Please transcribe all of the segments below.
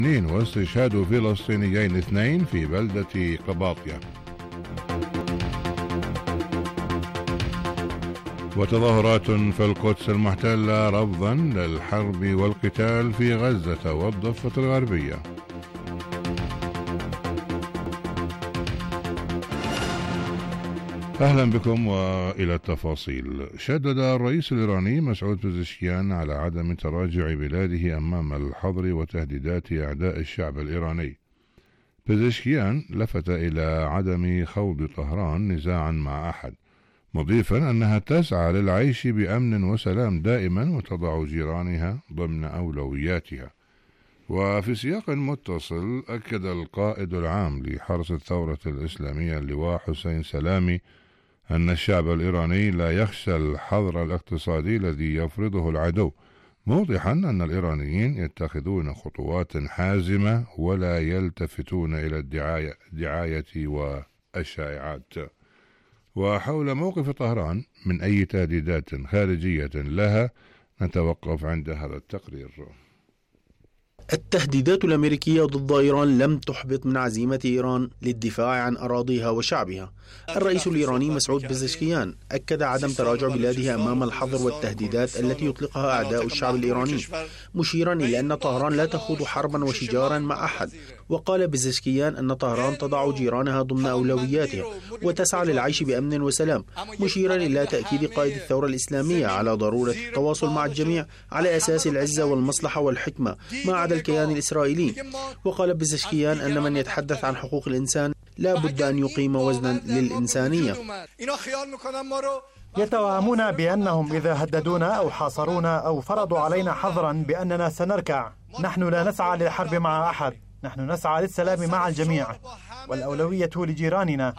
واستشهاد فلسطينيين 2 في بلدة قباطية. وتظاهرات في القدس المحتلة رفضا للحرب والقتال في غزة والضفة الغربية. أهلا بكم وإلى التفاصيل. شدد الرئيس الإيراني مسعود بزشكيان على عدم تراجع بلاده أمام الحظر وتهديدات أعداء الشعب الإيراني. بزشكيان لفت إلى عدم خوض طهران نزاعا مع أحد، مضيفا أنها تسعى للعيش بأمن وسلام دائما وتضع جيرانها ضمن أولوياتها. وفي سياق متصل أكد القائد العام لحرس الثورة الإسلامية اللواء حسين سلامي أن الشعب الإيراني لا يخشى الحظر الاقتصادي الذي يفرضه العدو، موضحا أن الإيرانيين يتخذون خطوات حازمة ولا يلتفتون إلى الدعاية والشائعات. وحول موقف طهران من أي تهديدات خارجية لها نتوقف عند هذا التقرير. التهديدات الأمريكية ضد إيران لم تحبط من عزيمة إيران للدفاع عن أراضيها وشعبها. الرئيس الإيراني مسعود بزشكيان أكد عدم تراجع بلاده أمام الحظر والتهديدات التي يطلقها أعداء الشعب الإيراني، مشيرا إلى أن طهران لا تخوض حربا وشجارا مع أحد. وقال بزشكيان أن طهران تضع جيرانها ضمن أولوياتها وتسعى للعيش بأمن وسلام، مشيرا إلى تأكيد قائد الثورة الإسلامية على ضرورة التواصل مع الجميع على أساس العزة والمصلحة والحكمة ما عدا الكيان الإسرائيلي. وقال بزشكيان أن من يتحدث عن حقوق الإنسان لا بد أن يقيم وزنا للإنسانية. يتوهمون بأنهم إذا هددونا أو حاصرونا أو فرضوا علينا حظرا بأننا سنركع. نحن لا نسعى للحرب مع أحد، نحن نسعى للسلام مع الجميع والأولوية لجيراننا.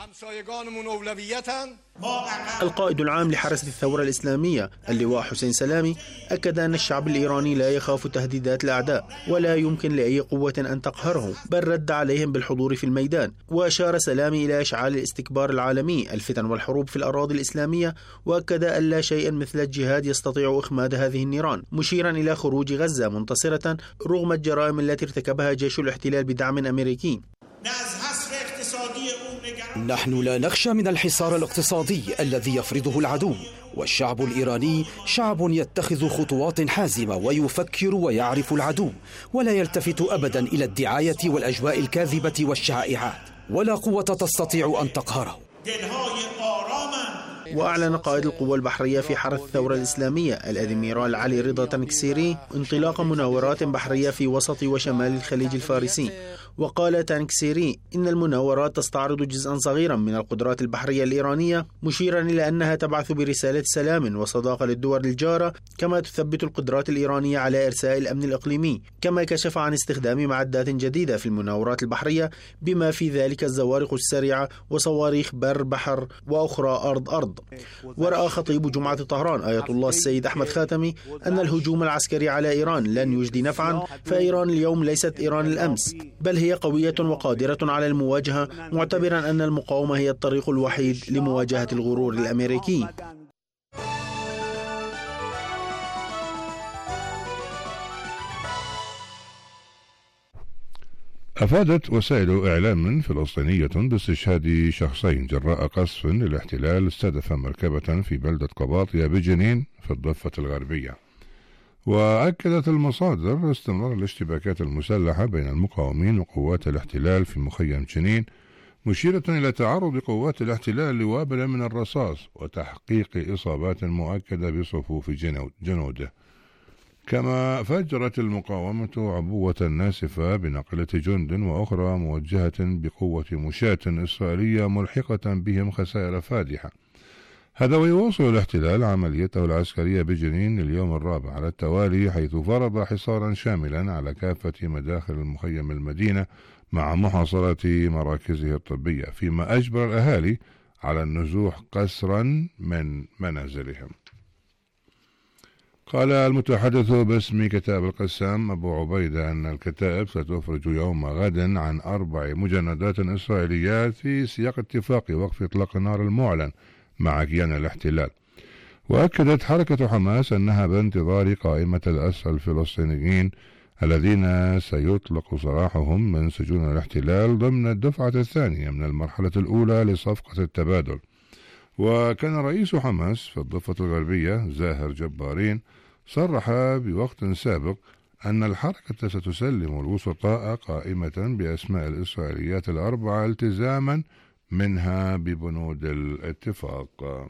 القائد العام لحرس الثورة الإسلامية اللواء حسين سلامي أكد أن الشعب الإيراني لا يخاف تهديدات الأعداء ولا يمكن لأي قوة أن تقهره، بل رد عليهم بالحضور في الميدان. وأشار سلامي إلى إشعال الاستكبار العالمي، الفتن والحروب في الأراضي الإسلامية، وأكد أن لا شيء مثل الجهاد يستطيع إخماد هذه النيران، مشيرا إلى خروج غزة منتصرة رغم الجرائم التي ارتكبها جيش الاحتلال بدعم أمريكي. نحن لا نخشى من الحصار الاقتصادي الذي يفرضه العدو، والشعب الإيراني شعب يتخذ خطوات حازمة ويفكر ويعرف العدو، ولا يلتفت أبدا إلى الدعاية والأجواء الكاذبة والشائعات، ولا قوة تستطيع أن تقهره. وأعلن قائد القوى البحرية في حرس الثورة الإسلامية الأدميرال علي رضا تنكسيري انطلاق مناورات بحرية في وسط وشمال الخليج الفارسي. وقال تنكسيري إن المناورات تستعرض جزءا صغيرا من القدرات البحرية الإيرانية، مشيرا إلى أنها تبعث برسالة سلام وصداقة للدول الجارة، كما تثبت القدرات الإيرانية على إرساء الأمن الإقليمي. كما كشف عن استخدام معدات جديدة في المناورات البحرية بما في ذلك الزوارق السريعة وصواريخ بر بحر وأخرى أرض. ورأى خطيب جمعة طهران آية الله السيد أحمد خاتمي أن الهجوم العسكري على إيران لن يجدي نفعا، فإيران اليوم ليست إيران الأمس، بل هي قوية وقادرة على المواجهة، معتبرا أن المقاومة هي الطريق الوحيد لمواجهة الغرور الأمريكي. أفادت وسائل إعلام فلسطينية باستشهاد شخصين جراء قصف للاحتلال استهدف مركبة في بلدة قباطية بجنين في الضفة الغربية. وأكدت المصادر استمرار الاشتباكات المسلحة بين المقاومين وقوات الاحتلال في مخيم جنين، مشيرة إلى تعرض قوات الاحتلال لوابل من الرصاص وتحقيق إصابات مؤكدة بصفوف جنوده. كما فجرت المقاومة عبوة ناسفة بنقلة جند وأخرى موجهة بقوة مشاة إسرائيلية ملحقة بهم خسائر فادحة. هذا ويواصل الاحتلال عمليته العسكرية بجنين اليوم الرابع على التوالي، حيث فرض حصارا شاملا على كافة مداخل المخيم المدينة مع محاصرة مراكزه الطبية، فيما أجبر الأهالي على النزوح قسرا من منازلهم. قال المتحدث باسم كتاب القسام أبو عبيدة أن الكتائب ستفرج يوم غد عن 4 مجندات إسرائيليات في سياق اتفاق وقف إطلاق النار المعلن مع كيان الاحتلال. وأكدت حركة حماس أنها بانتظار قائمة الأسرى الفلسطينيين الذين سيطلق سراحهم من سجون الاحتلال ضمن الدفعة الثانية من المرحلة الأولى لصفقة التبادل. وكان رئيس حماس في الضفة الغربية زاهر جبارين صرح بوقت سابق أن الحركة ستسلم الوسطاء قائمة بأسماء الإسرائيليات الأربعة التزاما منها ببنود الاتفاق.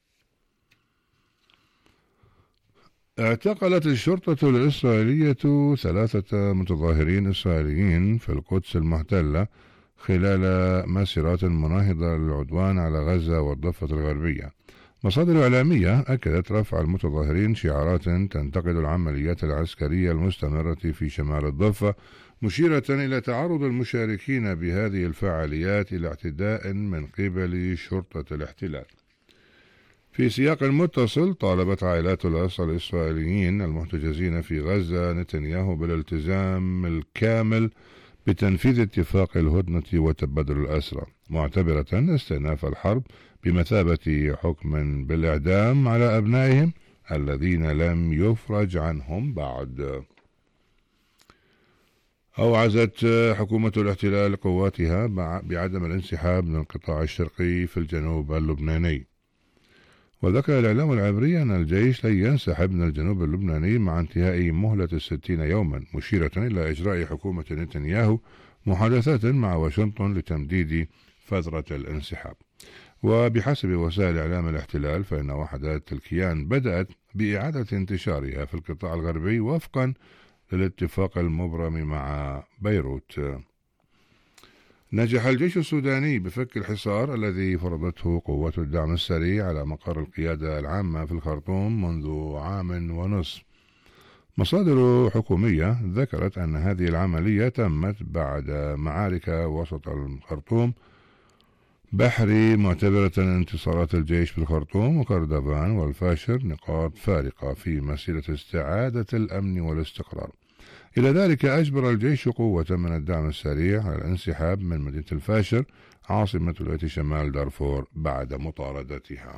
اعتقلت الشرطة الإسرائيلية 3 متظاهرين إسرائيليين في القدس المحتلة خلال مسيرات مناهضة للعدوان على غزة والضفة الغربية. مصادر إعلامية أكدت رفع المتظاهرين شعارات تنتقد العمليات العسكرية المستمرة في شمال الضفة، مشيرة إلى تعرض المشاركين بهذه الفعاليات إلى اعتداء من قبل شرطة الاحتلال. في سياق متصل، طالبت عائلات الأسرى الإسرائيليين المحتجزين في غزة نتنياهو بالالتزام الكامل بتنفيذ اتفاق الهدنة وتبادل الأسرى، معتبرة استئناف الحرب بمثابة حكم بالإعدام على أبنائهم الذين لم يفرج عنهم بعد. أوعزت حكومة الاحتلال قواتها بعدم الانسحاب من القطاع الشرقي في الجنوب اللبناني. وذكر الإعلام العبري أن الجيش لن ينسحب من الجنوب اللبناني مع انتهاء مهلة 60 يوما، مشيرة إلى إجراء حكومة نتنياهو محادثات مع واشنطن لتمديد فترة الانسحاب. وبحسب وسائل إعلام الاحتلال فإن وحدات الكيان بدأت بإعادة انتشارها في القطاع الغربي وفقا للاتفاق المبرم مع بيروت. نجح الجيش السوداني بفك الحصار الذي فرضته قوات الدعم السريع على مقر القيادة العامة في الخرطوم منذ عام ونصف. مصادر حكومية ذكرت أن هذه العملية تمت بعد معارك وسط الخرطوم بحري، معتبرة انتصارات الجيش في الخرطوم وكردفان والفاشر نقاط فارقة في مسيرة استعادة الأمن والاستقرار. إلى ذلك أجبر الجيش قوة من الدعم السريع على الانسحاب من مدينة الفاشر عاصمة ولاية شمال دارفور بعد مطاردتها.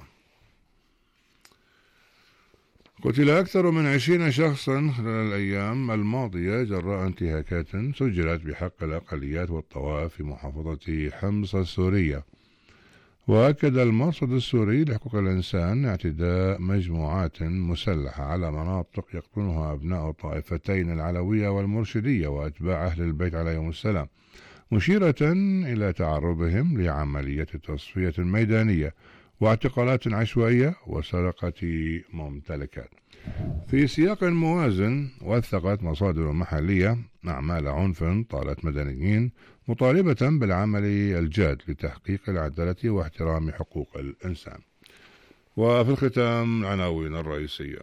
قتل أكثر من 20 شخصا خلال الأيام الماضية جراء انتهاكات سجلت بحق الأقليات والطوائف في محافظة حمص السورية. وأكد المرصد السوري لحقوق الإنسان اعتداء مجموعات مسلحة على مناطق يقطنها أبناء الطائفتين العلوية والمرشدية وأتباع أهل البيت عليهم السلام، مشيرة إلى تعرضهم لعملية تصفية ميدانية واعتقالات عشوائية وسرقة ممتلكات. في سياق موازن، وثقت مصادر محلية أعمال عنف طالت مدنيين مطالبة بالعمل الجاد لتحقيق العدالة واحترام حقوق الإنسان. وفي الختام العناوين الرئيسية.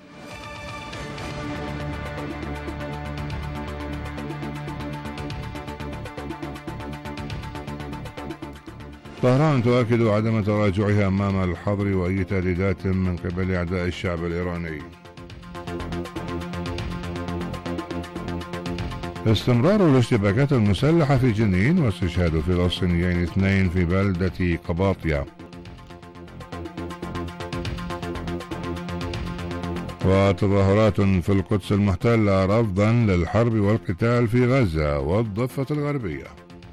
طهران تؤكد عدم تراجعها أمام الحظر وأي تهديدات من قبل أعداء الشعب الإيراني. استمرار الاشتباكات المسلحة في جنين واستشهاد فلسطينيين 2 في بلدة قباطية. وتظاهرات في القدس المحتلة رفضا للحرب والقتال في غزة والضفة الغربية.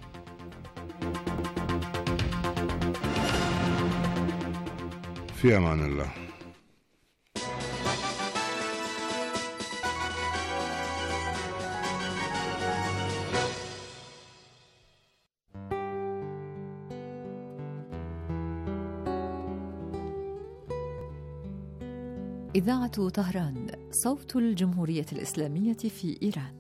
في أمان الله. إذاعة طهران، صوت الجمهورية الإسلامية في إيران.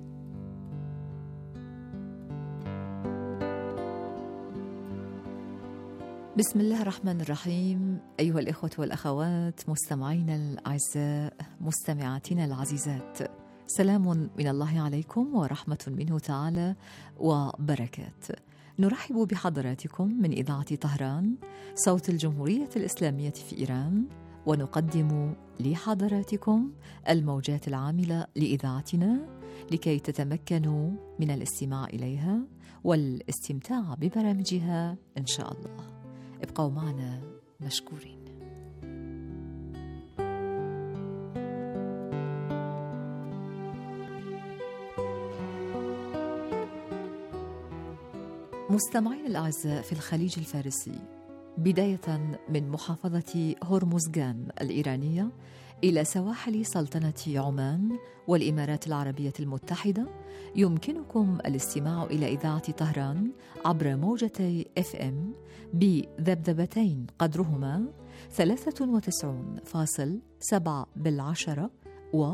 بسم الله الرحمن الرحيم. أيها الإخوة والأخوات، مستمعينا الأعزاء، مستمعاتنا العزيزات، سلام من الله عليكم ورحمة منه تعالى وبركات. نرحب بحضراتكم من إذاعة طهران، صوت الجمهورية الإسلامية في إيران، ونقدم لحضراتكم الموجات العاملة لإذاعتنا لكي تتمكنوا من الاستماع إليها والاستمتاع ببرامجها إن شاء الله. ابقوا معنا مشكورين. مستمعين الأعزاء في الخليج الفارسي، بداية من محافظة هرمزغان الإيرانية إلى سواحل سلطنة عمان والإمارات العربية المتحدة، يمكنكم الاستماع إلى إذاعة طهران عبر موجتي FM بذبذبتين قدرهما 93.7 بالعشرة و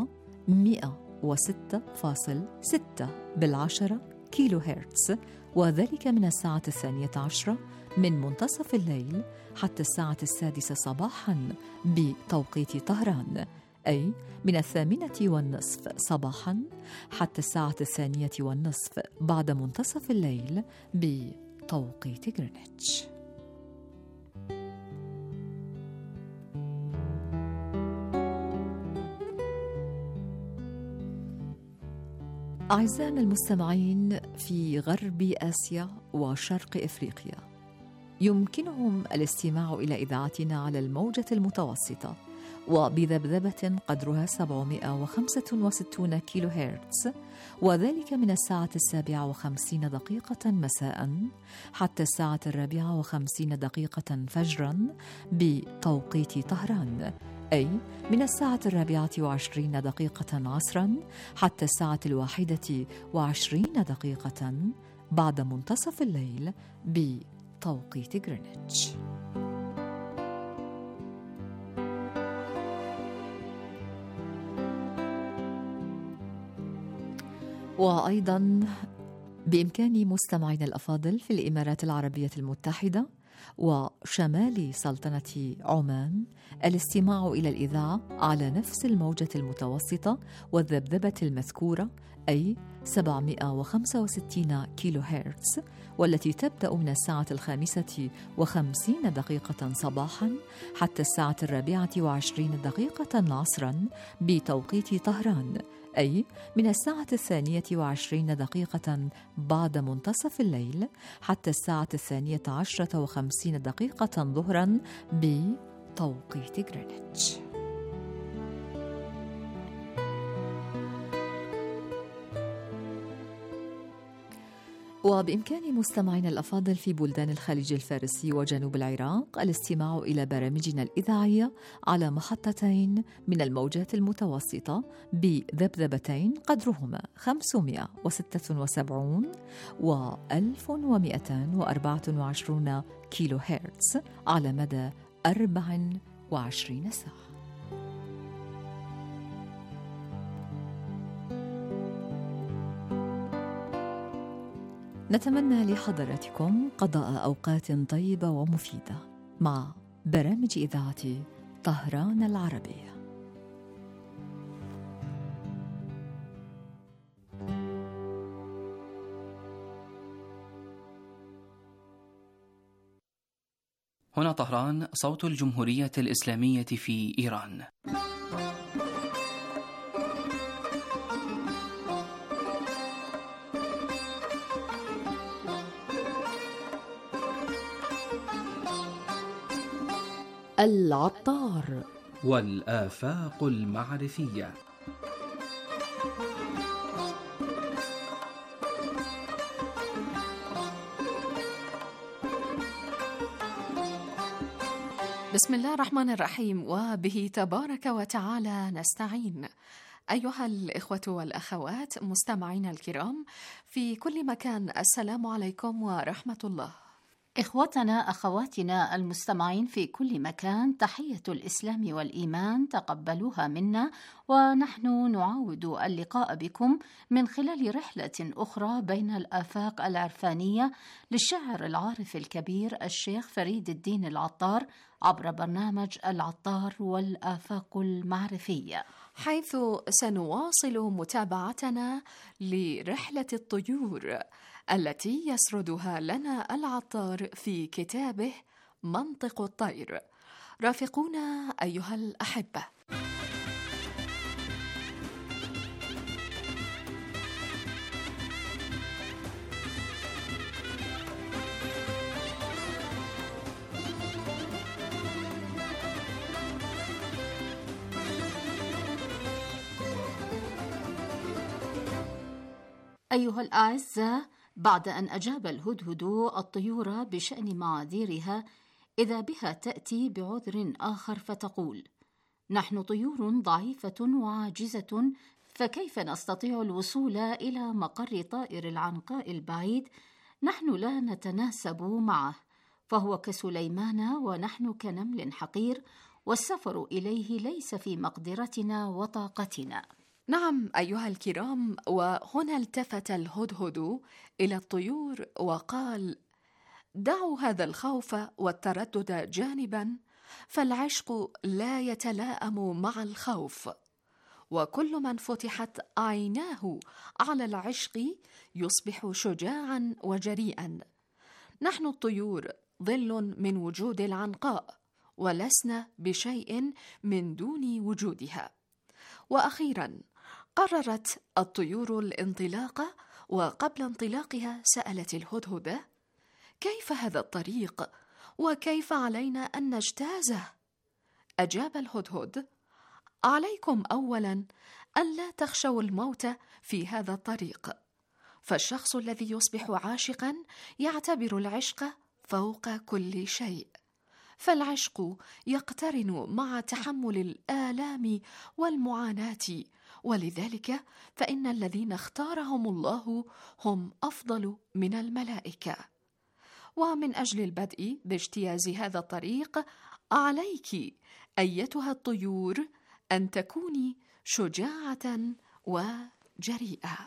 106.6 كيلو هرتز، وذلك من الساعة 12 من منتصف الليل حتى الساعة 6 صباحاً بتوقيت طهران، أي من 8:30 صباحاً حتى الساعة 2:30 بعد منتصف الليل بتوقيت غرينتش. أعزائنا المستمعين في غرب آسيا وشرق إفريقيا، يمكنهم الاستماع إلى إذاعتنا على الموجة المتوسطة وبذبذبة قدرها 765 كيلو هرتز، وذلك من الساعة 7:50 مساء حتى الساعة 4:50 فجرا بتوقيت طهران، أي من الساعة 24 عصرا حتى الساعة 21 بعد منتصف الليل بتوقيت غرينتش. وأيضا بإمكان مستمعينا الأفاضل في الإمارات العربية المتحدة وشمال سلطنة عمان الاستماع إلى الإذاعة على نفس الموجة المتوسطة والذبذبة المذكورة، أي 765 كيلو هرتز، والتي تبدأ من الساعة 5:50 صباحاً حتى الساعة 4:20 عصراً بتوقيت طهران، أي من الساعة 22 بعد منتصف الليل حتى الساعة 12:50 ظهراً بتوقيت غرينتش. وبإمكان مستمعينا الأفاضل في بلدان الخليج الفارسي وجنوب العراق الاستماع إلى برامجنا الإذاعية على محطتين من الموجات المتوسطة بذبذبتين قدرهما 576 و 1224 كيلو هرتز على مدى 24 ساعة. نتمنى لحضراتكم قضاء أوقات طيبة ومفيدة مع برامج إذاعة طهران العربية. هنا طهران، صوت الجمهورية الإسلامية في إيران. العطار والآفاق المعرفية. بسم الله الرحمن الرحيم، وبه تبارك وتعالى نستعين. أيها الإخوة والأخوات مستمعين الكرام في كل مكان، السلام عليكم ورحمة الله. إخوتنا أخواتنا المستمعين في كل مكان، تحية الإسلام والإيمان تقبلوها منا، ونحن نعاود اللقاء بكم من خلال رحلة أخرى بين الآفاق العرفانية للشاعر العارف الكبير الشيخ فريد الدين العطار عبر برنامج العطار والآفاق المعرفية، حيث سنواصل متابعتنا لرحلة الطيور التي يسردها لنا العطار في كتابه منطق الطير. رافقونا أيها الأحبة. أيها الأعزاء، بعد أن أجاب الهدهد الطيور بشأن معاذيرها، إذا بها تأتي بعذر آخر فتقول: نحن طيور ضعيفة وعاجزة، فكيف نستطيع الوصول إلى مقر طائر العنقاء البعيد؟ نحن لا نتناسب معه، فهو كسليمان ونحن كنمل حقير، والسفر إليه ليس في مقدرتنا وطاقتنا. نعم أيها الكرام، وهنا التفت الهدهد إلى الطيور وقال: دعوا هذا الخوف والتردد جانبا، فالعشق لا يتلائم مع الخوف، وكل من فتحت عيناه على العشق يصبح شجاعا وجريئا. نحن الطيور ظل من وجود العنقاء، ولسنا بشيء من دون وجودها. وأخيرا قررت الطيور الانطلاق، وقبل انطلاقها سألت الهدهد: كيف هذا الطريق؟ وكيف علينا أن نجتازه؟ أجاب الهدهد: عليكم أولا أن لا تخشوا الموت في هذا الطريق، فالشخص الذي يصبح عاشقا يعتبر العشق فوق كل شيء، فالعشق يقترن مع تحمل الآلام والمعاناة، ولذلك فإن الذين اختارهم الله هم أفضل من الملائكة. ومن أجل البدء باجتياز هذا الطريق، عليك أيتها الطيور أن تكوني شجاعة وجريئة.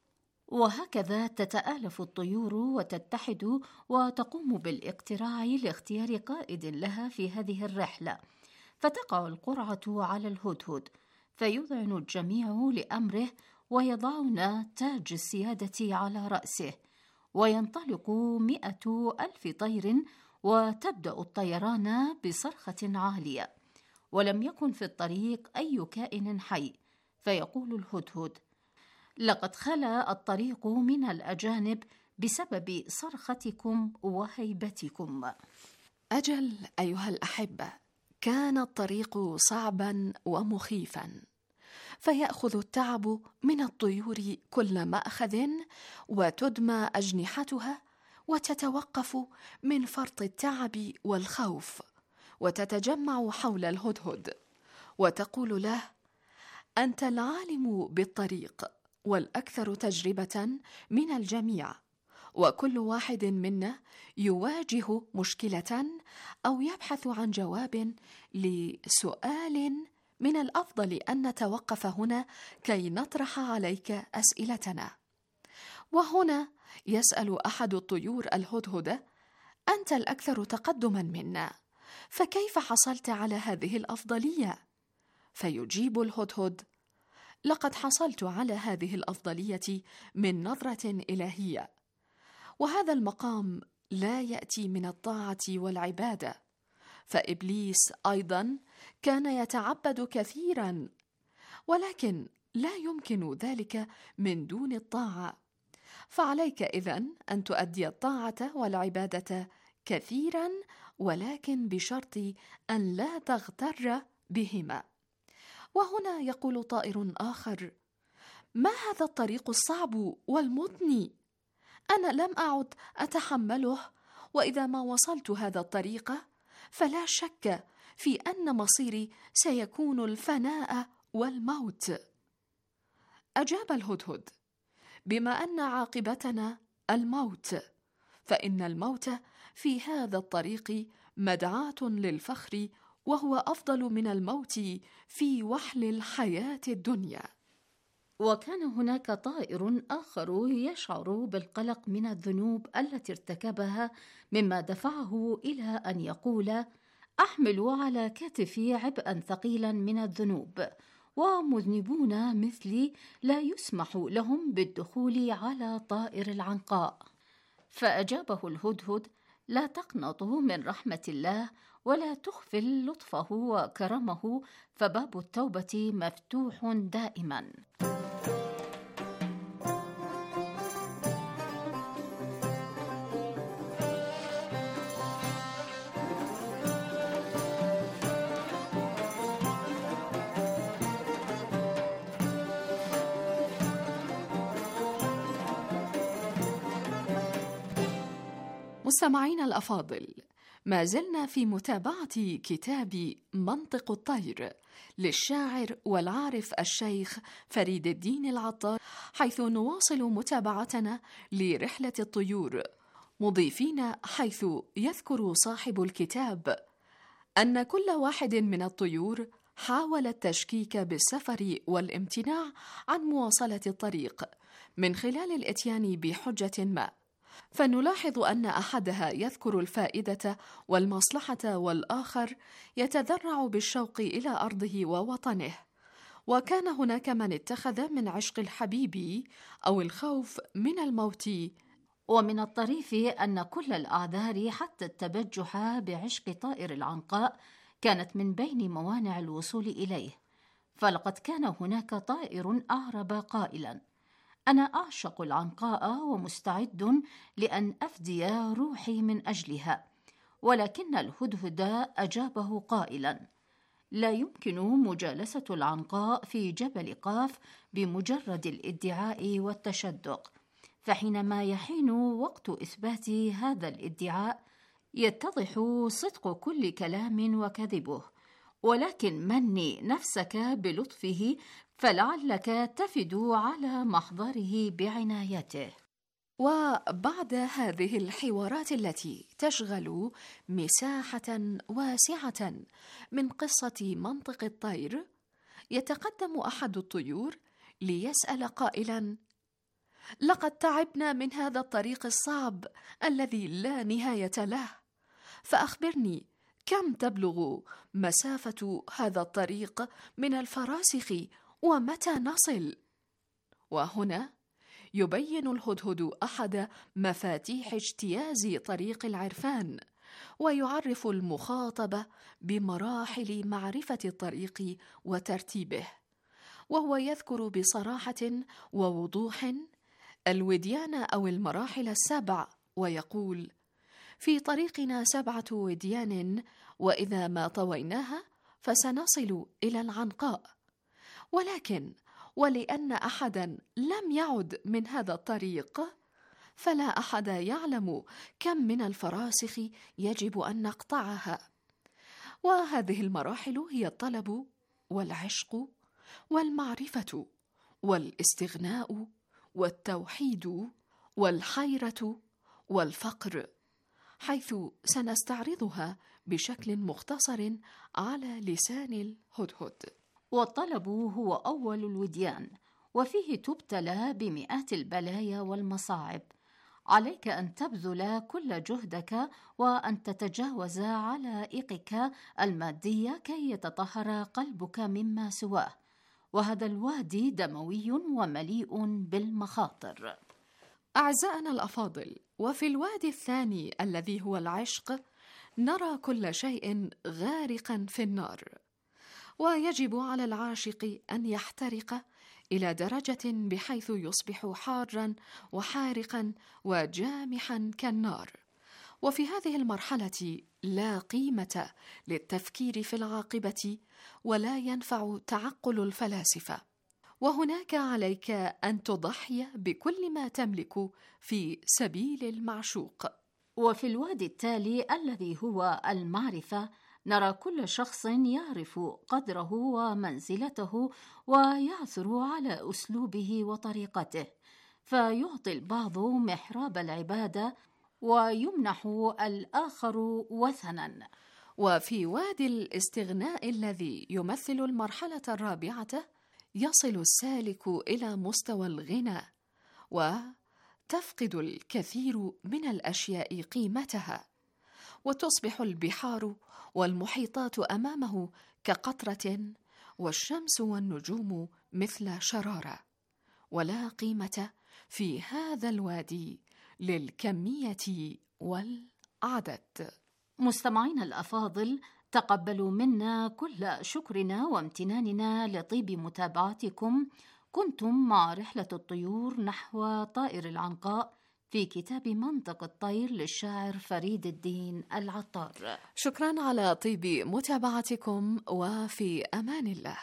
وهكذا تتآلف الطيور وتتحد وتقوم بالاقتراع لاختيار قائد لها في هذه الرحلة، فتقع القرعة على الهدهد، فيذعن الجميع لأمره ويضعون تاج السيادة على رأسه، وينطلق 100,000 طير، وتبدأ الطيران بصرخة عالية، ولم يكن في الطريق أي كائن حي، فيقول الهدهد: لقد خلا الطريق من الأجانب بسبب صرختكم وهيبتكم. أجل أيها الأحبة، كان الطريق صعبا ومخيفا، فيأخذ التعب من الطيور كل مأخذ، وتدمى أجنحتها، وتتوقف من فرط التعب والخوف، وتتجمع حول الهدهد وتقول له: أنت العالم بالطريق والأكثر تجربة من الجميع، وكل واحد منا يواجه مشكلة أو يبحث عن جواب لسؤال، من الأفضل أن نتوقف هنا كي نطرح عليك أسئلتنا. وهنا يسأل أحد الطيور الهدهد: أنت الأكثر تقدما منا، فكيف حصلت على هذه الأفضلية؟ فيجيب الهدهد: لقد حصلت على هذه الأفضلية من نظرة إلهية، وهذا المقام لا يأتي من الطاعة والعبادة، فإبليس أيضا كان يتعبد كثيرا، ولكن لا يمكن ذلك من دون الطاعة، فعليك إذن أن تؤدي الطاعة والعبادة كثيرا، ولكن بشرط أن لا تغتر بهما. وهنا يقول طائر آخر: ما هذا الطريق الصعب والمضني؟ أنا لم أعد أتحمله، وإذا ما وصلت هذا الطريق فلا شك في أن مصيري سيكون الفناء والموت. أجاب الهدهد: بما أن عاقبتنا الموت، فإن الموت في هذا الطريق مدعاة للفخر، وهو أفضل من الموت في وحل الحياة الدنيا. وكان هناك طائر آخر يشعر بالقلق من الذنوب التي ارتكبها، مما دفعه إلى أن يقول: أحمل على كتفي عبئا ثقيلا من الذنوب، ومذنبون مثلي لا يسمح لهم بالدخول على طائر العنقاء. فأجابه الهدهد: لا تقنطوا من رحمة الله، ولا تخفل لطفه وكرمه، فباب التوبة مفتوح دائما. مستمعينا الأفاضل، ما زلنا في متابعة كتاب منطق الطير للشاعر والعارف الشيخ فريد الدين العطار، حيث نواصل متابعتنا لرحلة الطيور، مضيفين حيث يذكر صاحب الكتاب أن كل واحد من الطيور حاول التشكيك بالسفر والامتناع عن مواصلة الطريق من خلال الإتيان بحجة ما، فنلاحظ أن أحدها يذكر الفائدة والمصلحة، والآخر يتذرع بالشوق إلى أرضه ووطنه. وكان هناك من اتخذ من عشق الحبيب أو الخوف من الموت. ومن الطريف أن كل الأعذار حتى التبجح بعشق طائر العنقاء كانت من بين موانع الوصول إليه، فلقد كان هناك طائر أعرب قائلا: أنا أعشق العنقاء ومستعد لأن أفدي روحي من أجلها. ولكن الهدهد أجابه قائلا: لا يمكن مجالسة العنقاء في جبل قاف بمجرد الادعاء والتشدق، فحينما يحين وقت إثبات هذا الادعاء يتضح صدق كل كلام وكذبه، ولكن مني نفسك بلطفه فلعلك تفد على محضره بعنايته. وبعد هذه الحوارات التي تشغل مساحة واسعة من قصة منطق الطير، يتقدم أحد الطيور ليسأل قائلا: لقد تعبنا من هذا الطريق الصعب الذي لا نهاية له، فأخبرني كم تبلغ مسافة هذا الطريق من الفراسخ ومتى نصل؟ وهنا يبين الهدهد أحد مفاتيح اجتياز طريق العرفان، ويعرف المخاطب بمراحل معرفة الطريق وترتيبه، وهو يذكر بصراحة ووضوح الوديان أو المراحل 7، ويقول: في طريقنا 7 وديان، وإذا ما طويناها فسنصل إلى العنقاء. ولكن ولأن أحدا لم يعد من هذا الطريق، فلا أحد يعلم كم من الفراسخ يجب أن نقطعها. وهذه المراحل هي الطلب والعشق والمعرفة والاستغناء والتوحيد والحيرة والفقر، حيث سنستعرضها بشكل مختصر على لسان الهدهد. والطلب هو أول الوديان، وفيه تبتلى بمئات البلايا والمصاعب. عليك أن تبذل كل جهدك وأن تتجاوز علائقك المادية كي يتطهر قلبك مما سواه، وهذا الوادي دموي ومليء بالمخاطر. أعزائنا الأفاضل، وفي الوادي الثاني الذي هو العشق نرى كل شيء غارقا في النار، ويجب على العاشق أن يحترق إلى درجة بحيث يصبح حارا وحارقا وجامحا كالنار. وفي هذه المرحلة لا قيمة للتفكير في العاقبة، ولا ينفع تعقل الفلاسفة، وهناك عليك أن تضحي بكل ما تملك في سبيل المعشوق. وفي الوادي التالي الذي هو المعرفة نرى كل شخص يعرف قدره ومنزلته ويعثر على أسلوبه وطريقته، فيعطي البعض محراب العبادة ويمنح الآخر وثنا. وفي وادي الاستغناء الذي يمثل المرحلة الرابعة يصل السالك إلى مستوى الغنى، وتفقد الكثير من الأشياء قيمتها، وتصبح البحار والمحيطات أمامه كقطرة، والشمس والنجوم مثل شرارة، ولا قيمة في هذا الوادي للكمية والعدد. مستمعين الأفاضل، تقبلوا منا كل شكرنا وامتناننا لطيب متابعتكم. كنتم مع رحلة الطيور نحو طائر العنقاء في كتاب منطق الطير للشاعر فريد الدين العطار. شكرا على طيب متابعتكم، وفي أمان الله.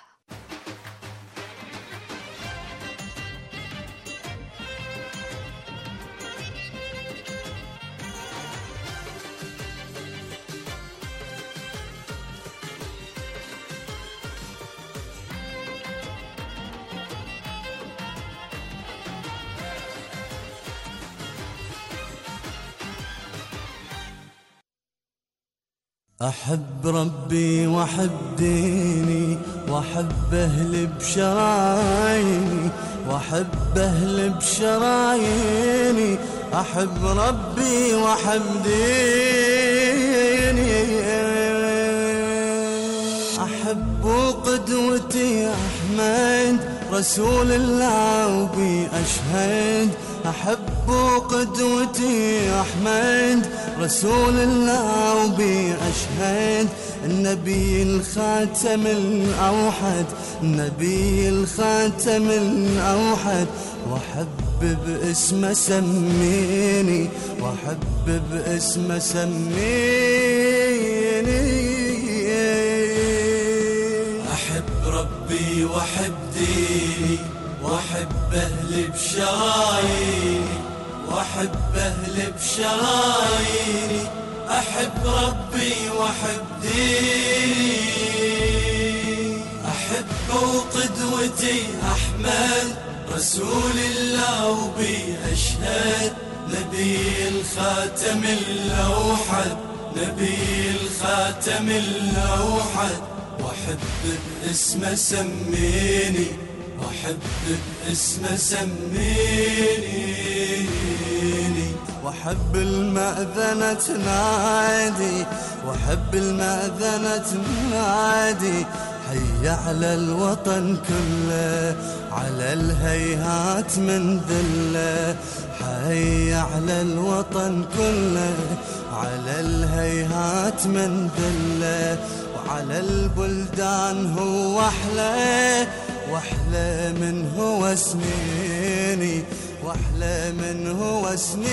أحب ربي وأحب ديني وأحب أهلي بشراييني وأحب أهلي بشراييني أحب ربي وأحب ديني أحب قدوتي أحمد رسول الله وبي أشهد أحب قدوتي أحمد رسول الله وبي أشهد النبي الخاتم الأوحد النبي الخاتم الأوحد وأحب باسمه سميني وأحب باسمه سميني أحب ربي وأحب ديني وأحب أهلي بشراييني وأحب أهلي بشراييني أحب ربي وأحب ديني أحب وقدوتي أحمد رسول الله وبي أشهد نبي الخاتم الأوحد نبي الخاتم الأوحد وأحب باسمه سميني وأحب باسمه سميني وأحب المأذنة تنادي وأحب المأذنة تنادي حي على الوطن كله على الهيهات من ذله حي على الوطن كله على الهيهات من ذله وعلى البلدان هو أحلى وأحلى من هو سنيني وأحلى من هو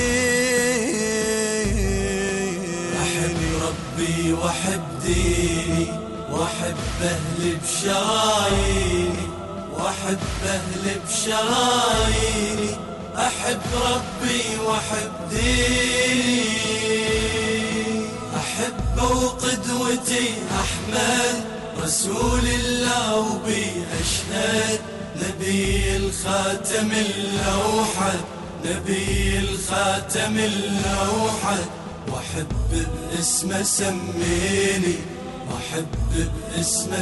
سنيني أحب ربي وأحب ديني وأحب أهلي بشراييني وأحب أهلي بشراييني أحب ربي وأحب ديني أحب وقدوتي أحمد رسول الله وبي أشهد نبي الخاتم الأوحد نبي الخاتم الأوحد وأحب باسمه سميني وأحب باسمه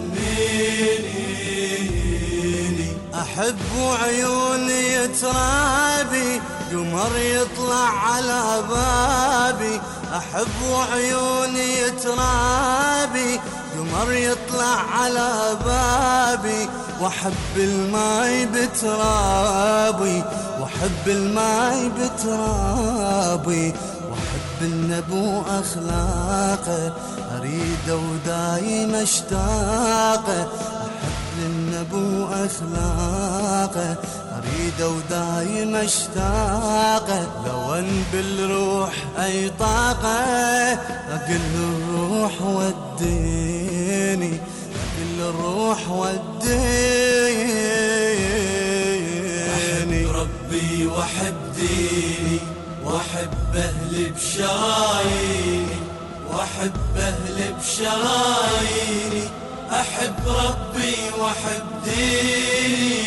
سميني أحب عيوني ترابي قمر يطلع على بابي أحب عيوني ترابي قمر يطلع على بابي وأحب الماي بترابي وأحب الماي بترابي وأحب النبو أخلاقه أريده ودايم أشتاقه أحب النبو أخلاقه أريده ودايم أشتاقه لو أن بالروح أي طاقة أقل الروح وديني أقل الروح وديني أحب ربي وأحب ديني وأحب أهلي بشراييني وأحب أهلي بشراييني أحب ربي وأحب ديني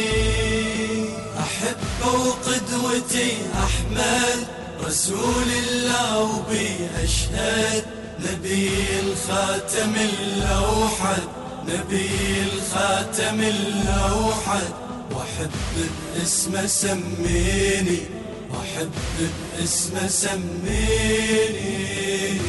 أحب وقدوتي أحمد رسول الله وبي أشهد نبي الخاتم الأوحد نبي الخاتم الأوحد وأحب باسمه سميني وأحب باسمه سميني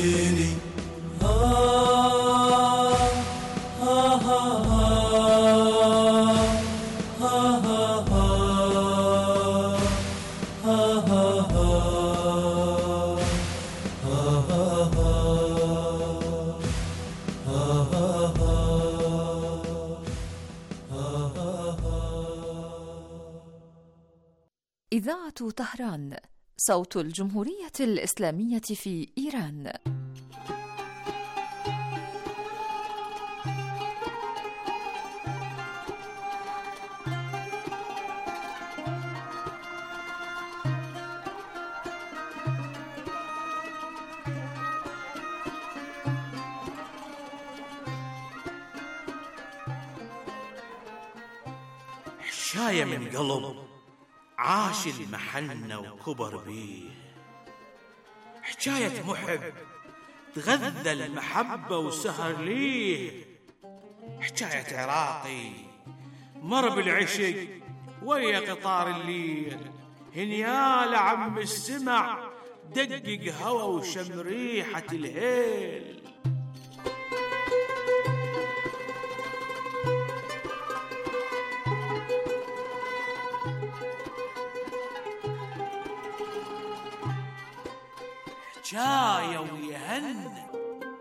إذاعة طهران صوت الجمهورية الإسلامية في إيران. حشاية من قلب عاش المحنة وكبر بيه، حكاية محب تغذى المحبة وسهر ليه. حكاية عراقي مر بالعشق ويا قطار الليل، هنيال عم السمع دقق هوا وشم ريحة الهيل. حكاية ويهن.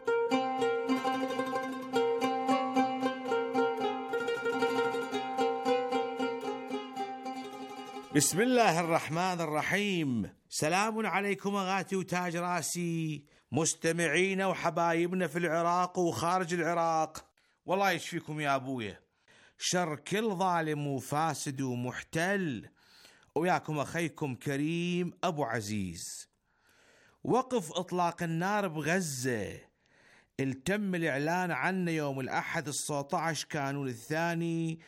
بسم الله الرحمن الرحيم. سلام عليكم أغاتي وتاج راسي، مستمعينا وحبايبنا في العراق وخارج العراق. والله يشفيكم يا أبويا شر كل ظالم وفاسد ومحتل. وياكم أخيكم كريم أبو عزيز. وقف إطلاق النار بغزة التم الإعلان عنه يوم الأحد 19 كانون الثاني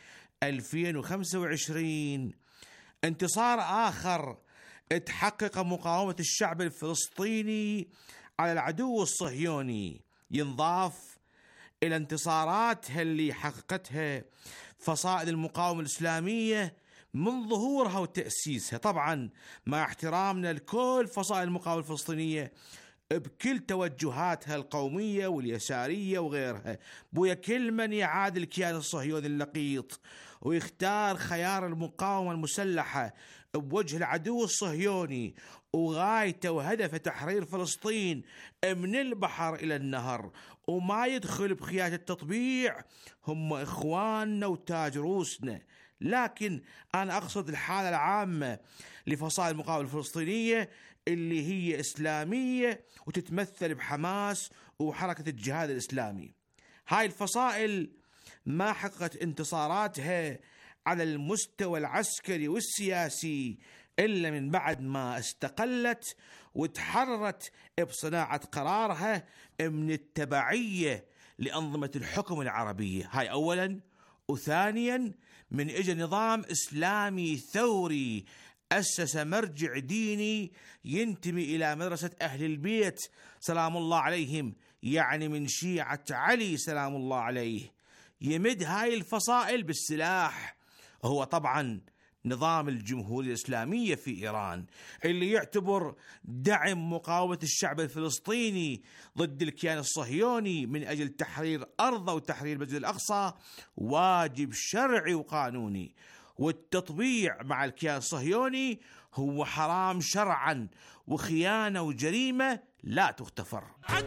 2025. انتصار آخر تحقق مقاومة الشعب الفلسطيني على العدو الصهيوني، ينضاف إلى انتصاراتها اللي حققتها فصائل المقاومة الإسلامية من ظهورها وتأسيسها، طبعا مع احترامنا لكل فصائل المقاومة الفلسطينية بكل توجهاتها القومية واليسارية وغيرها. بويا كل من يعاد الكيان الصهيوني اللقيط ويختار خيار المقاومة المسلحة بوجه العدو الصهيوني وغايته وهدفه تحرير فلسطين من البحر إلى النهر، وما يدخل بخيات التطبيع، هم إخواننا وتاج روسنا. لكن أنا أقصد الحالة العامة لفصائل المقاومة الفلسطينية اللي هي إسلامية وتتمثل بحماس وحركة الجهاد الإسلامي. هاي الفصائل ما حققت انتصاراتها على المستوى العسكري والسياسي إلا من بعد ما استقلت وتحررت بصناعة قرارها من التبعية لأنظمة الحكم العربية. هاي أولا. وثانيا من إجا نظام إسلامي ثوري أسس مرجع ديني ينتمي إلى مدرسة أهل البيت سلام الله عليهم، يعني من شيعة علي سلام الله عليه. يمد هاي الفصائل بالسلاح، هو طبعا نظام الجمهورية الإسلامية في إيران اللي يعتبر دعم مقاومة الشعب الفلسطيني ضد الكيان الصهيوني من أجل تحرير أرضه وتحرير المسجد الأقصى واجب شرعي وقانوني، والتطبيع مع الكيان الصهيوني هو حرام شرعا وخيانة وجريمة لا تغتفر.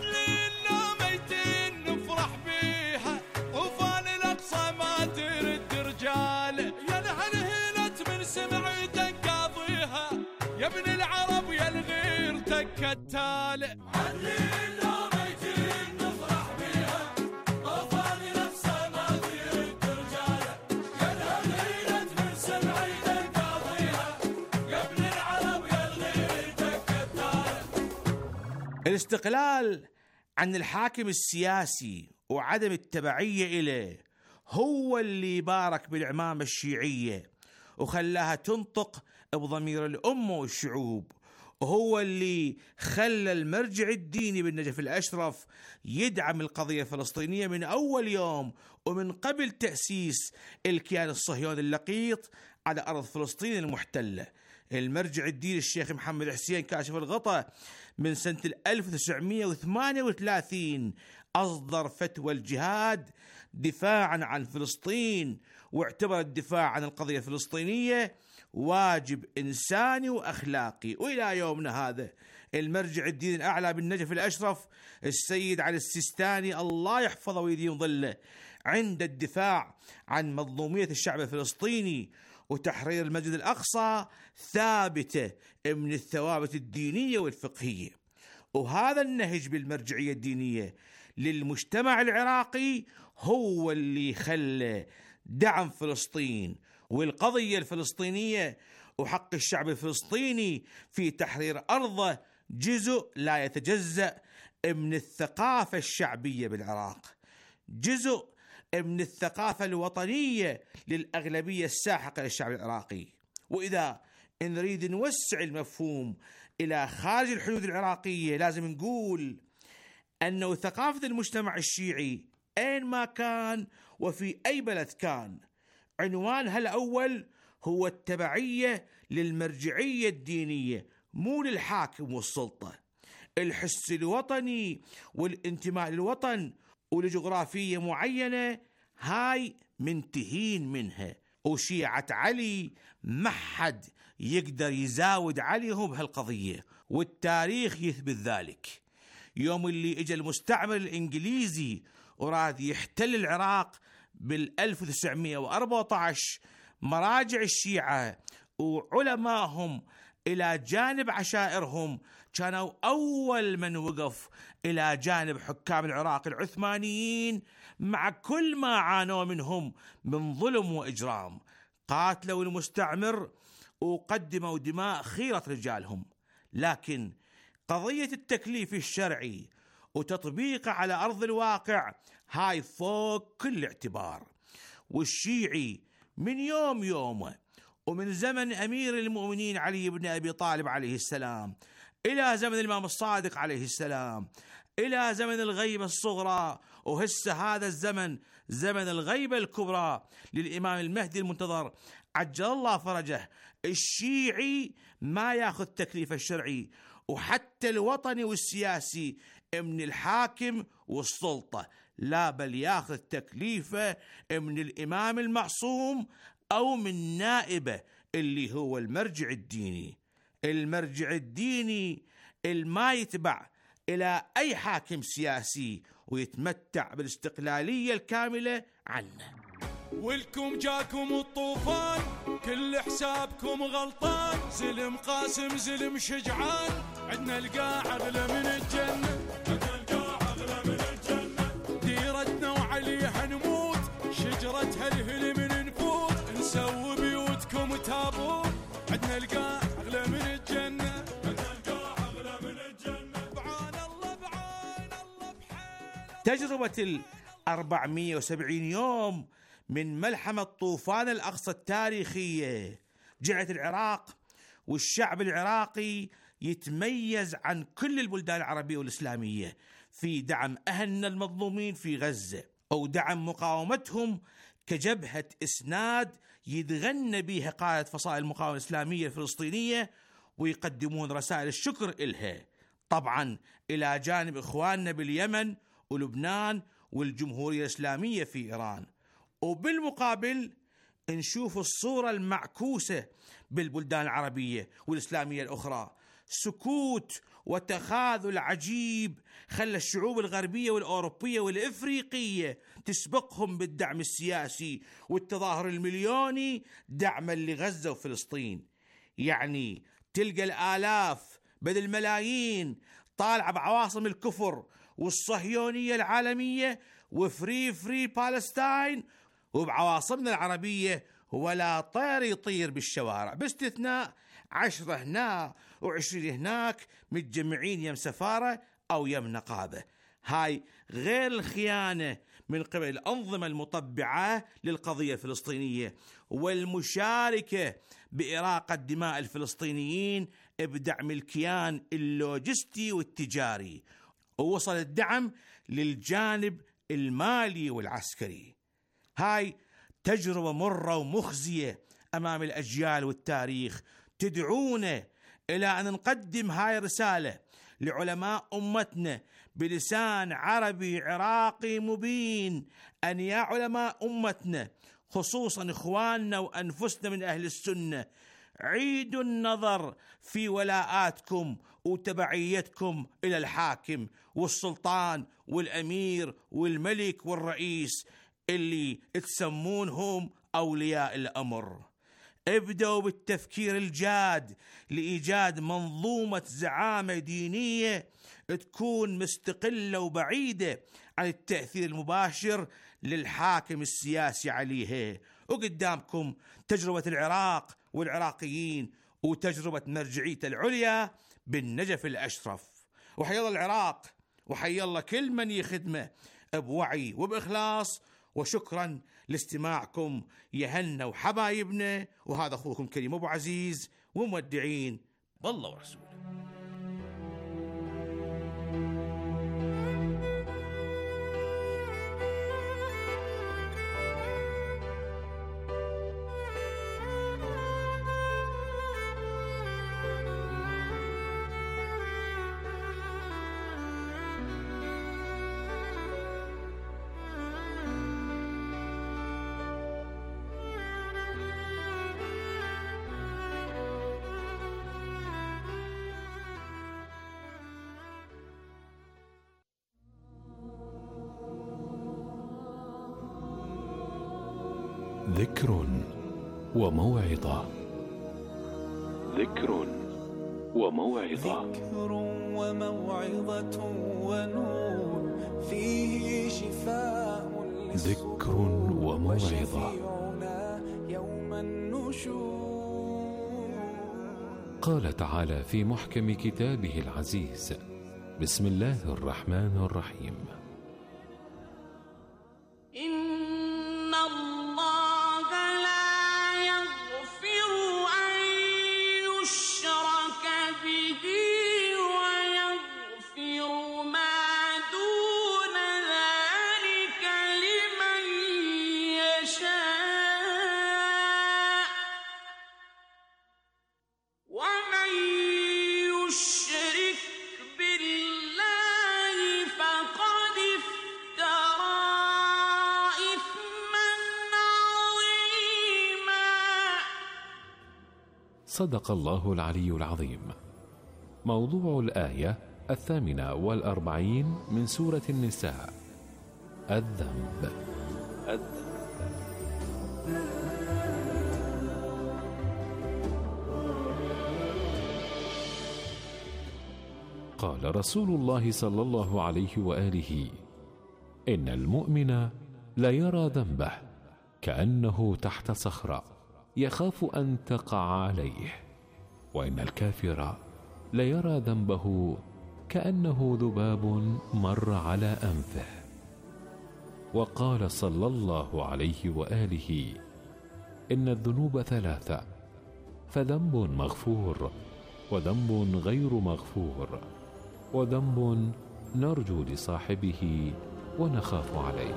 يا ابن العرب يا الغير تكتال، عدلين لو ميتين نفرح بيها، طوفان نفسه ما ترد رجاله، يا الهليلة من سمعي تنقاضيها، يا ابن العرب يا الغير تكتال. الاستقلال عن الحاكم السياسي وعدم التبعية إليه هو اللي بارك بالعمامة الشيعية وخلاها تنطق بضمير الأمة والشعوب، وهو اللي خلى المرجع الديني بالنجف الأشرف يدعم القضية الفلسطينية من أول يوم ومن قبل تأسيس الكيان الصهيوني اللقيط على أرض فلسطين المحتلة. المرجع الديني الشيخ محمد حسين كاشف الغطاء من سنة 1938 أصدر فتوى الجهاد دفاعا عن فلسطين، واعتبر الدفاع عن القضية الفلسطينية واجب إنساني وأخلاقي. وإلى يومنا هذا المرجع الديني الأعلى بالنجف الأشرف السيد علي السيستاني الله يحفظه ويديم ظله عند الدفاع عن مظلومية الشعب الفلسطيني وتحرير المسجد الأقصى ثابتة من الثوابت الدينية والفقهية. وهذا النهج بالمرجعية الدينية للمجتمع العراقي هو اللي خلى دعم فلسطين والقضية الفلسطينية وحق الشعب الفلسطيني في تحرير أرضه جزء لا يتجزأ من الثقافة الشعبية بالعراق، جزء من الثقافة الوطنية للأغلبية الساحقة للشعب العراقي. وإذا نريد نوسع المفهوم إلى خارج الحدود العراقية لازم نقول أنه ثقافة المجتمع الشيعي أين ما كان وفي أي بلد كان عنوانها الأول هو التبعية للمرجعية الدينية، مو للحاكم والسلطة. الحس الوطني والانتماء للوطن ولجغرافية معينة هاي منتهين منها، وشيعة علي ما حد يقدر يزاود عليهم بهالقضية، والتاريخ يثبت ذلك. يوم اللي اجى المستعمر الإنجليزي وراد يحتل العراق بال1914، مراجع الشيعة وعلمائهم إلى جانب عشائرهم كانوا أول من وقف إلى جانب حكام العراق العثمانيين مع كل ما عانوا منهم من ظلم وإجرام. قاتلوا المستعمر وقدموا دماء خيرة رجالهم، لكن قضية التكليف الشرعي وتطبيقه على أرض الواقع هاي فوق كل اعتبار. والشيعي من يومه ومن زمن أمير المؤمنين علي بن أبي طالب عليه السلام إلى زمن الإمام الصادق عليه السلام إلى زمن الغيبة الصغرى، وهسه هذا الزمن زمن الغيبة الكبرى للإمام المهدي المنتظر عجل الله فرجه، الشيعي ما ياخذ تكليف الشرعي وحتى الوطني والسياسي من الحاكم والسلطة، لا بل ياخذ تكليفه من الإمام المعصوم أو من نائبه اللي هو المرجع الديني. المرجع الديني الما يتبع إلى أي حاكم سياسي ويتمتع بالاستقلالية الكاملة عنه. ولكم جاكم الطوفان كل حسابكم غلطان، زلم قاسم زلم شجعان، عدنا القاع أغلى من الجنة، عدنا القاع أغلى من الجنة، ديرتنا وعليها نموت، شجرتها الهلم نفوت، نسوي بيوتكم تابوت، عدنا القاع أغلى من الجنة، عدنا القاع أغلى من الجنة، بعان الله بعان الله بحال. تجربة 470 يوم من ملحمة طوفان الأقصى التاريخية جعلت العراق والشعب العراقي يتميز عن كل البلدان العربية والإسلامية في دعم أهلنا المظلومين في غزة، أو دعم مقاومتهم كجبهة إسناد يتغنى بها قادة فصائل المقاومة الإسلامية الفلسطينية ويقدمون رسائل الشكر إلها، طبعا إلى جانب إخواننا باليمن ولبنان والجمهورية الإسلامية في إيران. وبالمقابل نشوف الصورة المعكوسة بالبلدان العربية والإسلامية الأخرى، سكوت وتخاذل عجيب خلى الشعوب الغربية والأوروبية والإفريقية تسبقهم بالدعم السياسي والتظاهر المليوني دعما لغزة وفلسطين. يعني تلقى الآلاف بدل الملايين طالعة بعواصم الكفر والصهيونية العالمية وفري فري بالستاين، وبعواصمنا العربية ولا طير يطير بالشوارع، باستثناء 10 هنا و20 هناك متجمعين يم سفارة أو يم نقابة. هاي غير الخيانة من قبل الأنظمة المطبعة للقضية الفلسطينية والمشاركة بإراقة دماء الفلسطينيين بدعم الكيان اللوجستي والتجاري، ووصل الدعم للجانب المالي والعسكري. هاي تجربة مرة ومخزية أمام الأجيال والتاريخ، تدعونا إلى أن نقدم هاي الرسالة لعلماء أمتنا بلسان عربي عراقي مبين، أن يا علماء أمتنا خصوصا إخواننا وأنفسنا من أهل السنة، عيدوا النظر في ولاءاتكم وتبعيتكم إلى الحاكم والسلطان والأمير والملك والرئيس اللي تسمونهم أولياء الأمر. ابدأوا بالتفكير الجاد لإيجاد منظومة زعامة دينية تكون مستقلة وبعيدة عن التأثير المباشر للحاكم السياسي عليها. وقدامكم تجربة العراق والعراقيين وتجربة مرجعيته العليا بالنجف الأشرف. وحي الله العراق وحي الله كل من يخدمه بوعي وبإخلاص. وشكرا لاستماعكم يهنا وحبايبنا، وهذا أخوكم كريم أبو عزيز، ومودعين بالله ورسوله. ذكر وموعظة. ذكر وموعظة. ذكر وموعظة ونور فيه شفاء. ذكر وموعظة. يوم النشور. قال تعالى في محكم كتابه العزيز: بسم الله الرحمن الرحيم. إن الله لا يغفر أن يشرك به ويغفر ما دون ذلك لمن يشاء ومن يشرك بالله فقد افترى إثما عظيما. صدق الله العلي العظيم. موضوع الآية 48 من سورة النساء: الذنب. قال رسول الله صلى الله عليه وآله: إن المؤمن لا يرى ذنبه كأنه تحت صخرة يخاف أن تقع عليه، وإن الكافر لا يرى ذنبه كأنه ذباب مر على أنفه. وقال صلى الله عليه وآله: إن الذنوب ثلاثة، فذنب مغفور، وذنب غير مغفور، وذنب نرجو لصاحبه ونخاف عليه.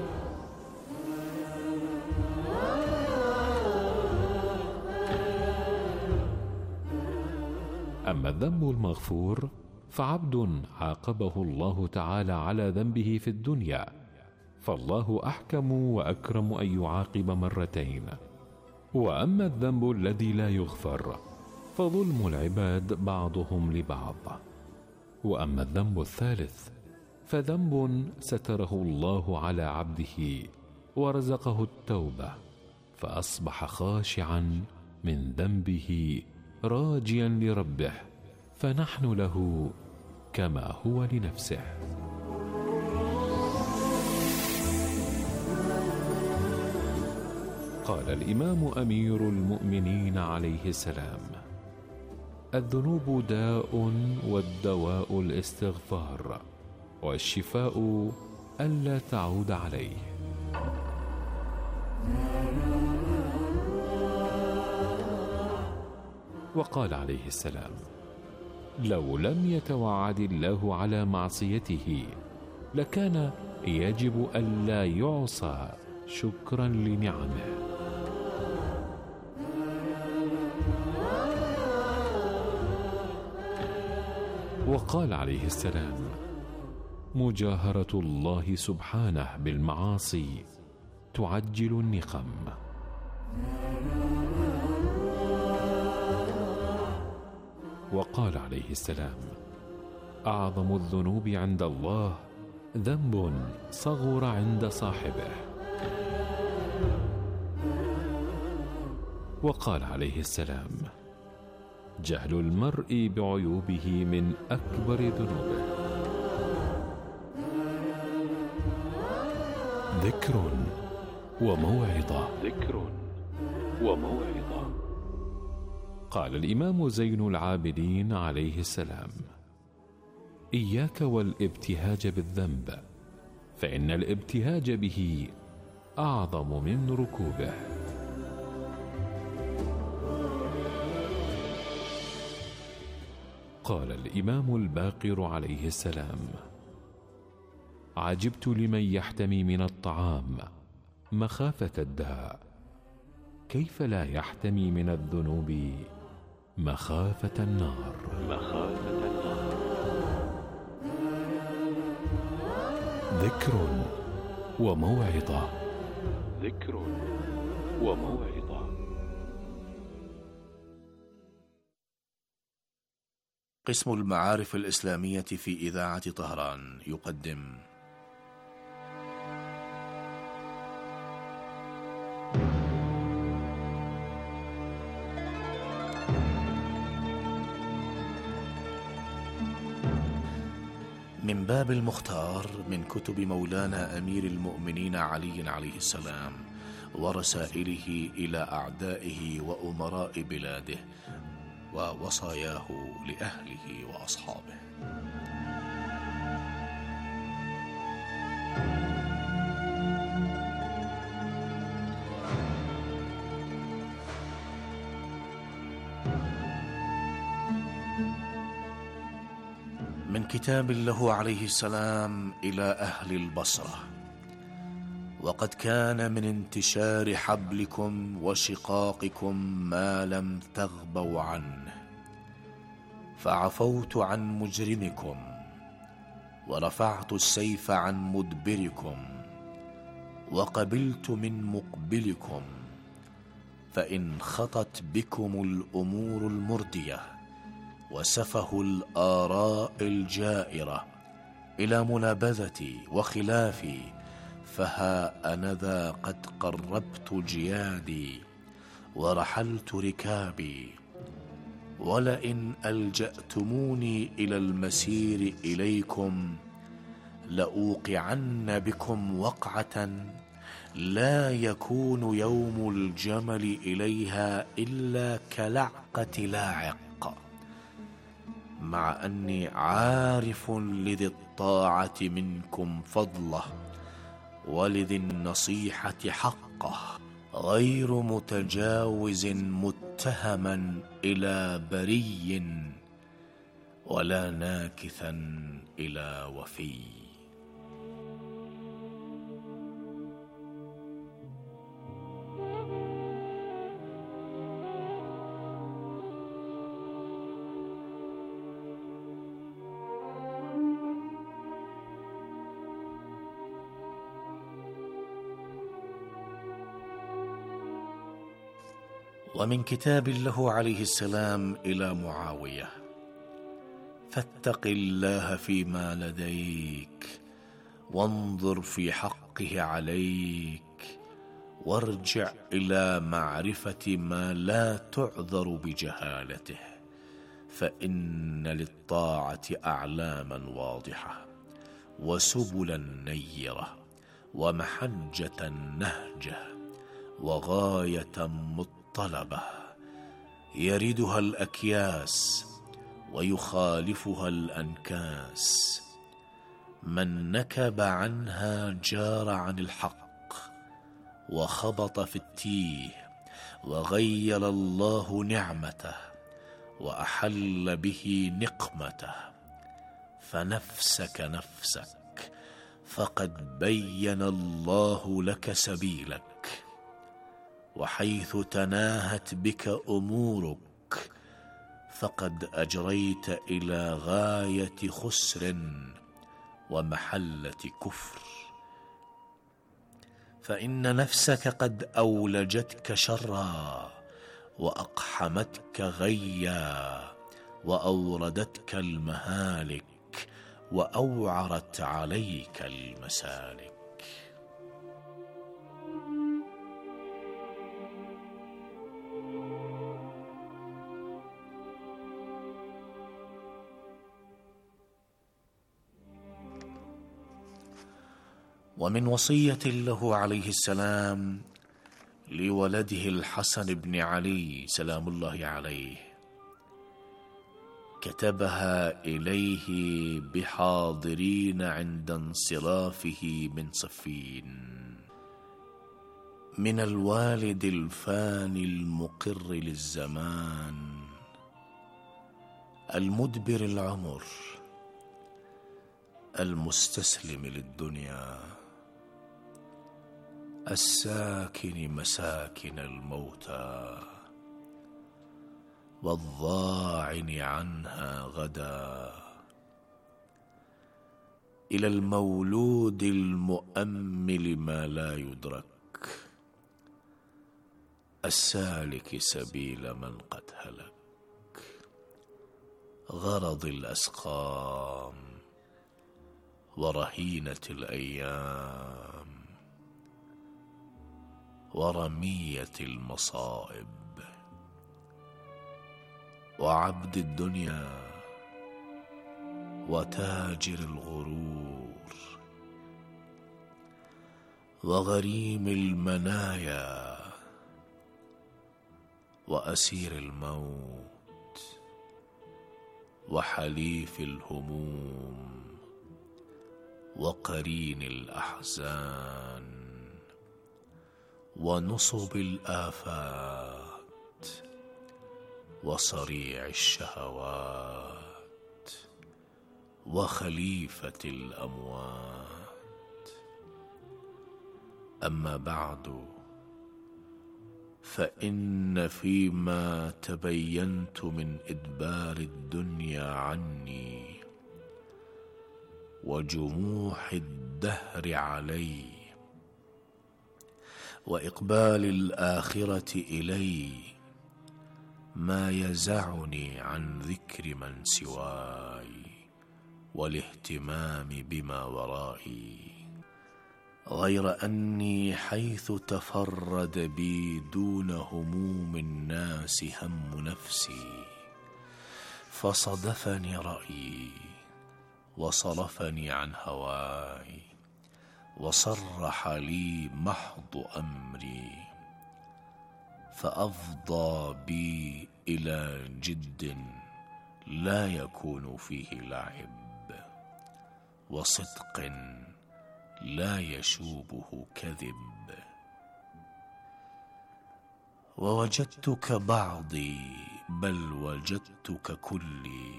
أما الذنب المغفور فعبد عاقبه الله تعالى على ذنبه في الدنيا، فالله أحكم وأكرم أن يعاقب مرتين. وأما الذنب الذي لا يغفر فظلم العباد بعضهم لبعض. وأما الذنب الثالث فذنب ستره الله على عبده ورزقه التوبة، فأصبح خاشعا من ذنبه راجيا لربه، فنحن له كما هو لنفسه. قال الإمام أمير المؤمنين عليه السلام: الذنوب داء، والدواء الاستغفار، والشفاء ألا تعود عليه. وقال عليه السلام: لو لم يتوعد الله على معصيته لكان يجب ألا يعصى شكرا لنعمه. وقال عليه السلام: مجاهرة الله سبحانه بالمعاصي تعجل النقم. وقال عليه السلام: أعظم الذنوب عند الله ذنب صغر عند صاحبه. وقال عليه السلام: جهل المرء بعيوبه من أكبر ذنوبه. ذكر وموعظة. ذكر وموعظة. قال الإمام زين العابدين عليه السلام: إياك والابتهاج بالذنب، فإن الابتهاج به أعظم من ركوبه. قال الإمام الباقر عليه السلام: عجبت لمن يحتمي من الطعام مخافة الداء، كيف لا يحتمي من الذنوب مخافة النار. ذكر وموعظة. ذكر وموعظة. قسم المعارف الإسلامية في إذاعة طهران يقدم من باب المختار من كتب مولانا أمير المؤمنين علي عليه السلام ورسائله إلى أعدائه وأمراء بلاده ووصاياه لأهله وأصحابه. من كتاب له عليه السلام إلى أهل البصرة: وقد كان من انتشار حبلكم وشقاقكم ما لم تغبوا عنه، فعفوت عن مجرمكم ورفعت السيف عن مدبركم وقبلت من مقبلكم، فإن خطت بكم الأمور المردية وسفه الآراء الجائرة إلى منابذتي وخلافي، فها أنذا قد قربت جيادي ورحلت ركابي، ولئن ألجأتموني إلى المسير إليكم لأوقعن بكم وقعة لا يكون يوم الجمل إليها إلا كلعقة لاعق، مع أني عارف لذي الطاعة منكم فضله ولذي النصيحة حقه، غير متجاوز متهما إلى بري ولا ناكثا إلى وفي. ومن كتاب له عليه السلام إلى معاوية: فاتق الله فيما لديك وانظر في حقه عليك، وارجع إلى معرفة ما لا تعذر بجهالته، فإن للطاعة أعلاما واضحة وسبلا نيرة ومحجة نهجة وغاية مطلبة يردها الأكياس ويخالفها الأنكاس، من نكب عنها جار عن الحق وخبط في التيه وغيل الله نعمته وأحل به نقمته، فنفسك نفسك فقد بين الله لك سبيلك، وحيث تناهت بك أمورك فقد أجريت إلى غاية خسر ومحلة كفر، فإن نفسك قد أولجتك شرا وأقحمتك غيا وأوردتك المهالك وأوعرت عليك المسالك. ومن وصية له عليه السلام لولده الحسن بن علي سلام الله عليه، كتبها إليه بحاضرين عند انصرافه من صفين: من الوالد الفاني المقر للزمان المدبر العمر المستسلم للدنيا الساكن مساكن الموتى والضاعن عنها غدا، إلى المولود المؤمل ما لا يدرك السالك سبيل من قد هلك، غرض الأسقام ورهينة الأيام ورمية المصائب، وعبد الدنيا وتاجر الغرور وغريم المنايا وأسير الموت وحليف الهموم وقرين الأحزان ونصب الآفات وصريع الشهوات وخليفة الأموات. أما بعد، فإن فيما تبينت من إدبار الدنيا عني وجموح الدهر علي وإقبال الآخرة إلي ما يزعني عن ذكر من سواي والاهتمام بما ورائي، غير أني حيث تفرد بي دون هموم الناس هم نفسي فصدفني رأيي وصرفني عن هواي وصرح لي محض أمري، فأفضى بي إلى جد لا يكون فيه لعب وصدق لا يشوبه كذب. ووجدتك بعضي بل وجدتك كلي،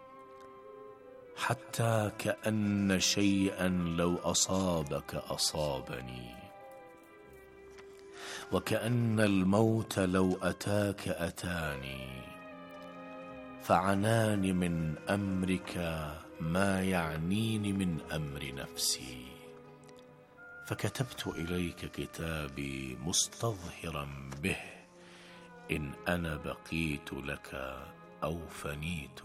حتى كأن شيئا لو أصابك أصابني، وكأن الموت لو أتاك أتاني، فعناني من أمرك ما يعنيني من أمر نفسي، فكتبت إليك كتابي مستظهرا به إن أنا بقيت لك أو فنيت.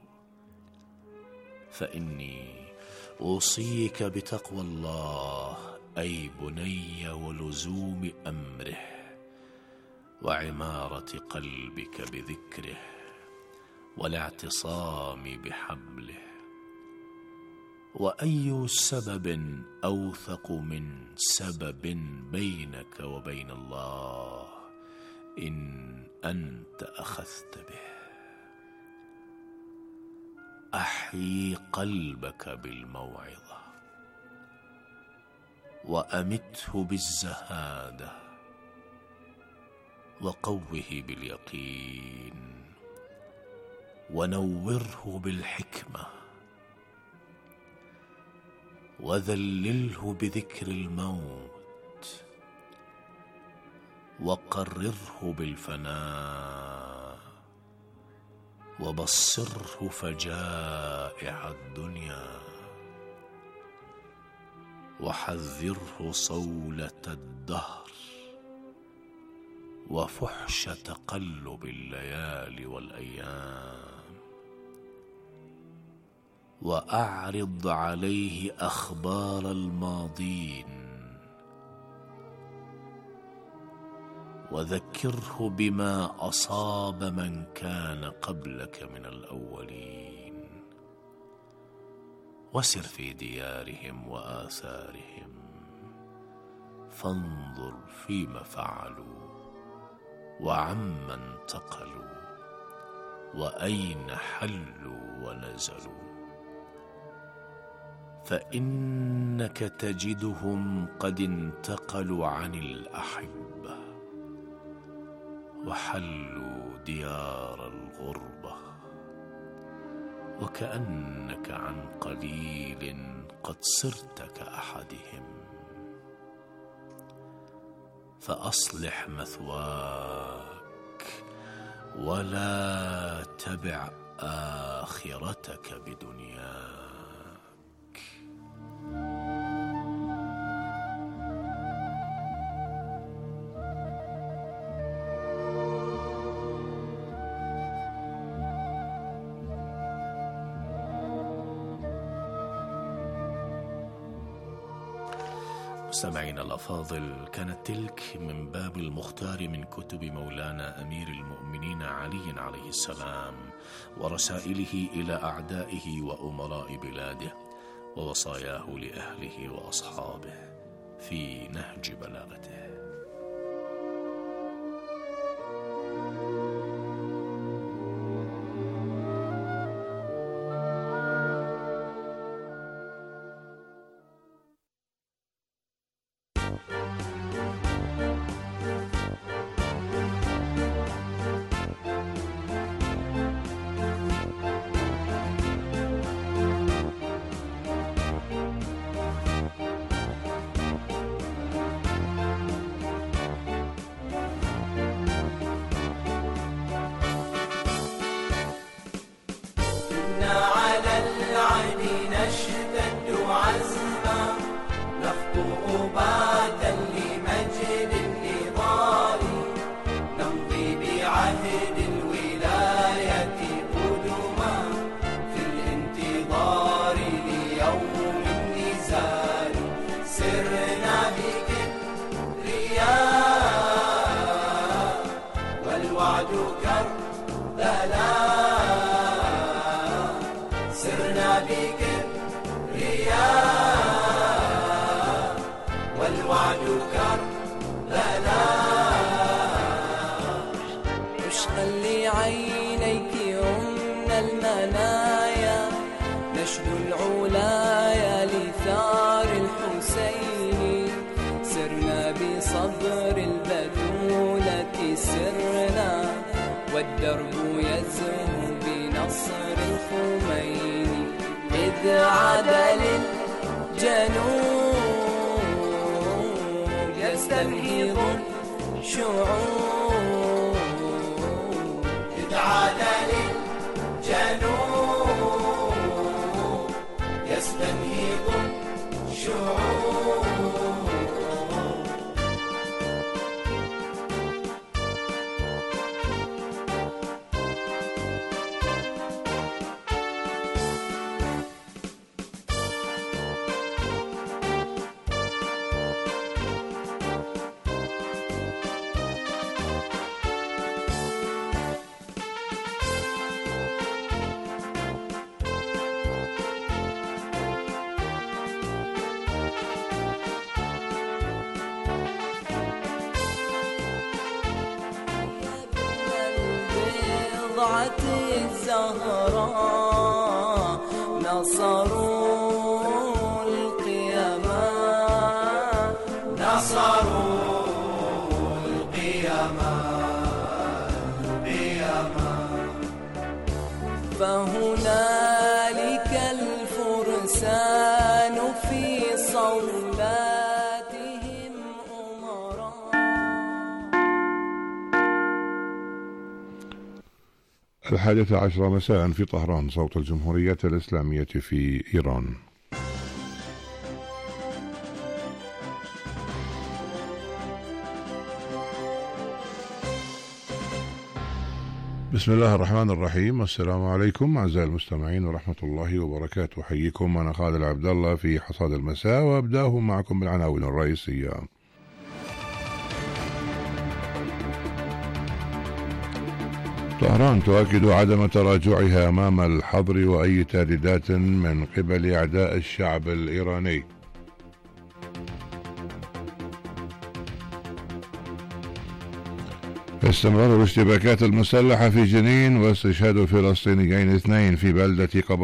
فإني أوصيك بتقوى الله أي بني ولزوم أمره وعمارة قلبك بذكره والاعتصام بحبله. وأي سبب أوثق من سبب بينك وبين الله إن أنت أخذت به. أحيي قلبك بالموعظة وأمته بالزهادة وقوه باليقين ونوره بالحكمة وذلله بذكر الموت وقرره بالفناء وبصره فجائع الدنيا وحذره صولة الدهر وفحش تقلب الليالي والأيام، وأعرض عليه أخبار الماضين وذكره بما أصاب من كان قبلك من الأولين، وسر في ديارهم وآثارهم فانظر فيما فعلوا وعما انتقلوا وأين حلوا ونزلوا، فإنك تجدهم قد انتقلوا عن الأحبة وحلوا ديار الغربة، وكأنك عن قليل قد صرت كأحدهم. فأصلح مثواك ولا تبع آخرتك بدنياك. مستمعينا الأفاضل، كانت تلك من باب المختار من كتب مولانا أمير المؤمنين علي عليه السلام، ورسائله إلى أعدائه وأمراء بلاده، ووصاياه لأهله وأصحابه في نهج بلاغته. والدرب يزهو بنصر الخميني إذ عاد للجنوب يستنهض الشعوب إذ عاد للجنوب يستنهض الشعوب. الزهراء نصروا القيامة فهنالك الفرسان في صولاتهم أمراء. الحادثة عشرة مساء في طهران، صوت الجمهورية الإسلامية في إيران. بسم الله الرحمن الرحيم. السلام عليكم أعزائي المستمعين ورحمة الله وبركاته. حييكم أنا خالد عبد الله في حصاد المساء، وأبدأه معكم بالعناوين الرئيسية. طهران تؤكد عدم تراجعها أمام الحظر وأي تهديدات من قبل أعداء الشعب الإيراني. استمرار الاشتباكات المسلحة في جنين واستشهاد فلسطينيين 2 في بلدة قباط